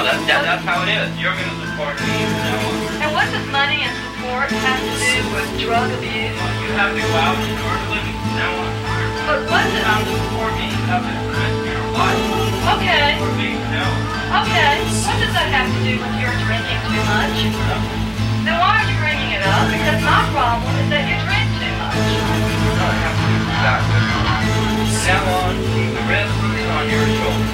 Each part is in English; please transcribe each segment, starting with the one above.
That's how it is. You're going to support me from now on. And what does money and support have to do with drug abuse? You have to go out and earn a living from now on. But what You does... have to support me. You have to commit to your life. Okay. Support me from now on. Okay. What does that have to do with your drinking too much? Then why are you bringing it up? Because my problem is that you drink too much. Exactly. From now on, the risk is on your shoulders.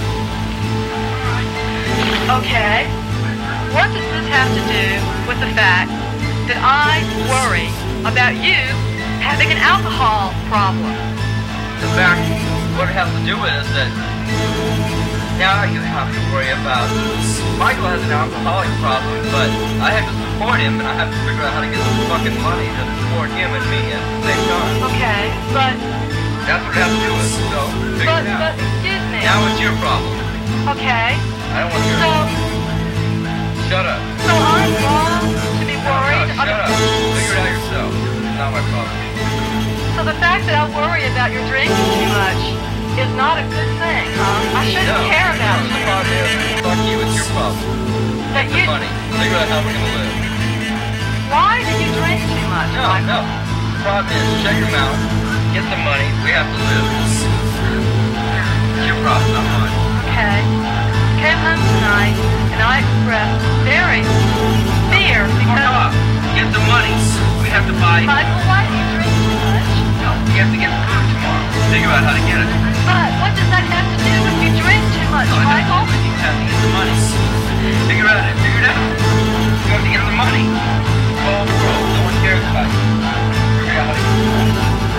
Okay. What does this have to do with the fact that I worry about you having an alcohol problem? The fact, what it has to do with is that now you have to worry about, Michael has an alcoholic problem, but I have to support him and I have to figure out how to get some fucking money to support him and me at the same time. Okay, but... That's what it has to do with, so figure it out. But, excuse me. Now it's your problem. Okay. I don't want your... Shut up. So I'm wrong to be worried Shut up. Figure it out yourself. It's not my problem. So the fact that I worry about your drinking too much is not a good thing, huh? I shouldn't care about The you. problem is, fuck you, it's your problem. That Get you... the money. Figure out how we're gonna live. Why do you drink too much, Michael? No. The problem is, shut your mouth, get the money, we have to live. It's your problem, not mine. Okay. Came home tonight, and I expressed very fear because... Fuck off. Get the money. We have to buy... Michael, why do you drink too much? No, we have to get food tomorrow. Figure out how to get it. But what does that have to do with you drink too much, No, Michael? You have to get the money. Figure it out. You have to get the money. It's all world. No one cares about you. Figure out how to get the money.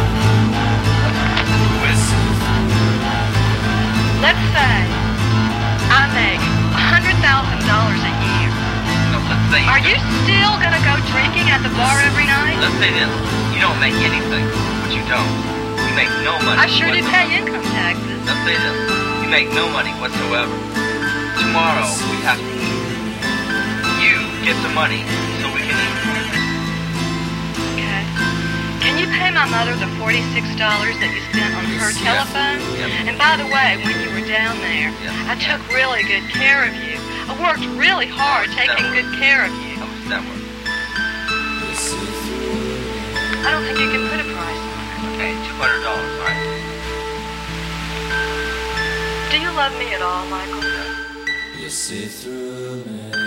That's Let's say I make $100,000 a year. No, let's say Are you still gonna go drinking at the bar every night? Let's say this. You don't make anything, but you don't. You make no money. I sure do whatsoever. pay income taxes. Let's say this. You make no money whatsoever. Tomorrow, we have to eat. You get the money so we can eat. Okay. Can you pay my mother the $46 that you spent on her telephone? Yes. And by the way, when you were down there, Yes. I took really good care of you. I worked really hard taking good care of you. How much does that work? I don't think you can put a price on it. Okay, $200, right? Do you love me at all, Michael? You see through me.